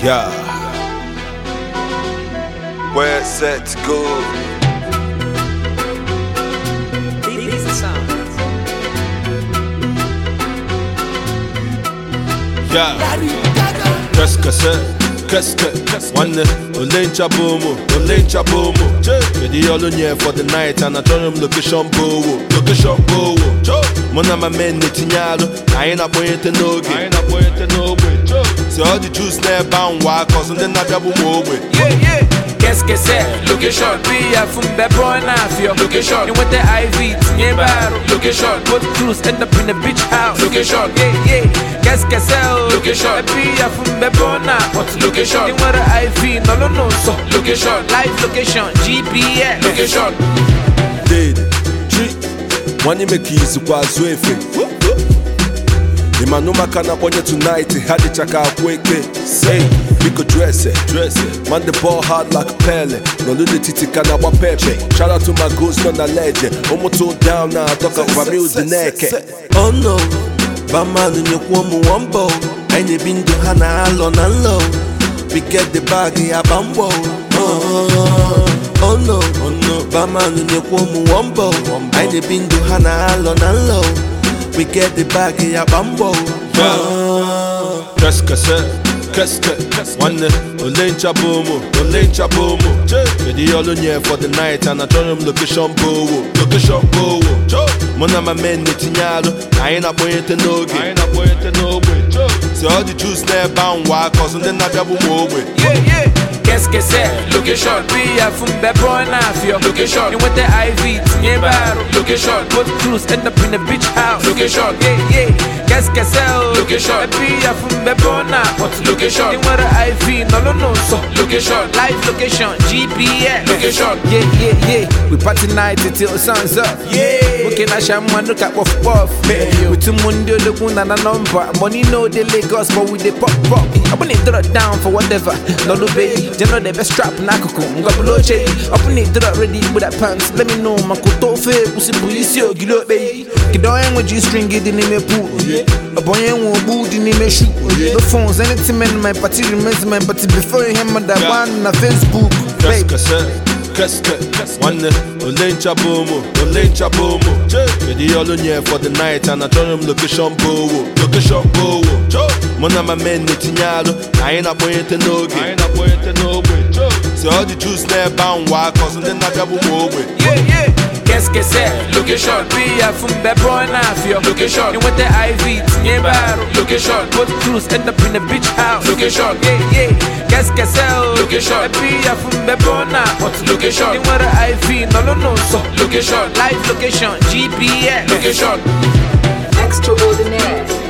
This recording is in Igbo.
Yeah. Where set to go? These are sounds. Yeah. Qu'est-ce que one Olencha Bomo, Kedi all on here for the night and I told him location bowo. Mona my men Netinyalo, I ain't a boy to no game. See all the juice there bound why cause and then I double more with. Yeah. Qu'est-ce que c'est? Location. Pia fumbe bona fio. Location. You want the IV? Never. Location. Both crews end up in the beach house. Location. Yeah. Qu'est-ce que c'est? Location. Pia fumbe bona. What's location? You want the IV? No. So location. Live location. GPS. Location. Did G. One you make easy kwa zwefe. Imanuma kana ponye tonight. Had the chaka kweke. Say. We could dress it. Man, the ball hard like a Pele. No little titi kana wa pepe. Shout out to my goose, not a legend. Omoto down now, talk about me with the neck. Oh no, Baman in your woman wumbo. And you been to Hana alone and low. We get the bag in a bambo. Oh no, Baman in your woman wumbo. And you been to Hana alone and low. We get the bag in a bambo. Qu'est-ce que one Olencha Bomo, Kedi all on here for the night and I told him location bowo. Mona my men Netinyalo, I ain't a boy to no game. See all the juice there bound why cause and then I double more with. Yeah. Qu'est-ce que c'est? Location. Pia fumbe bona fio. Location. You want the IV? Never. Location. Both crews end up in the beach house. Location. Yeah. Qu'est-ce que c'est? Location. Pia fumbe bona. What's location? You want the IV? No. So location. Live location. GPS. Location. Yeah. We party night until sun's up. Yeah. We can shaman look at puff. We too mundo the moon and a number. Money no the Lagos but we the pop. I want it throw down for whatever. No baby. You know the best strap nakuku. Ngabulo che. Open it throw ready with that pants. Let me know makuto fe. Pussy police yo gilo baby. Kidoyen with G string it in me pool. A boy won't boot in me shoot. No phones anything in my party remains my party before you hammer that one on Facebook. Qu'est-ce que one Olencha Bomo, Kedi all on here for the night and I told him location bowo. Mona my men Netinyalo, I ain't a boy to no game. See all the juice there bound why cause and then I double more with. Yeah. Qu'est-ce que c'est? Location. Pia fumbe bona fio. Location. You want the IV? Never. Location. Both crews end up in the beach house. Location. Yeah. Qu'est-ce que c'est? Location. Pia fumbe bona. What's location? You want the IV? No. So location. Live location. GPS. Location. Extraordinaire.